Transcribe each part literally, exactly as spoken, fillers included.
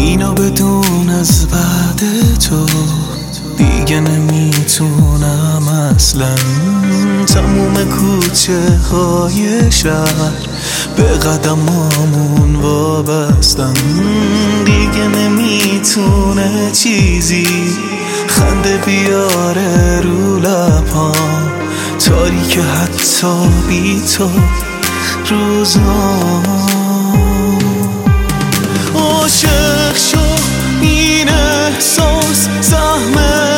اینو بدون از بعد تو دیگه نمیتونم اصلا. تموم کوچه های شهر به قدمامون وابستن، دیگه نمیتونه چیزی خنده بیاره رو لبام. تاریک حتی بی تو روزام. عاشق شو این احساس سهم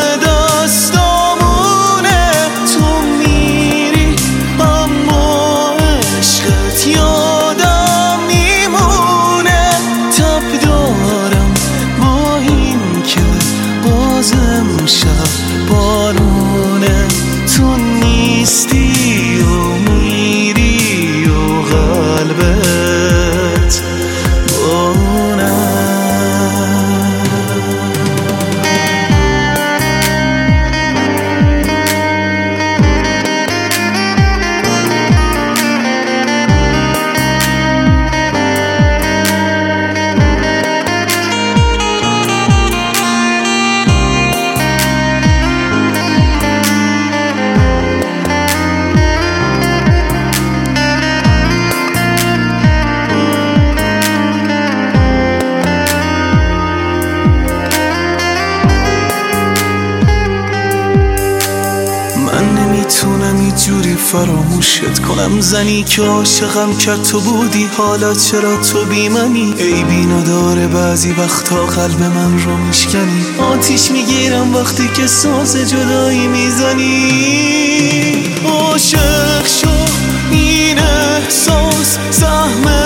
دستامونه. تو میری اما عشقت یادم میمونه. تب دارم با این که بازم شب بارونه. تو نیستی و میری و قلبت بونه. نمیتونم اینجوری فراموشت کنم. زنی که عاشقم کرد تو بودی، حالا چرا تو بی منی؟ عیبی نداره بعضی وقتا قلب من رو میشکنی. آتیش میگیرم وقتی که ساز جدایی میزنی. عاشق شو این احساس سهم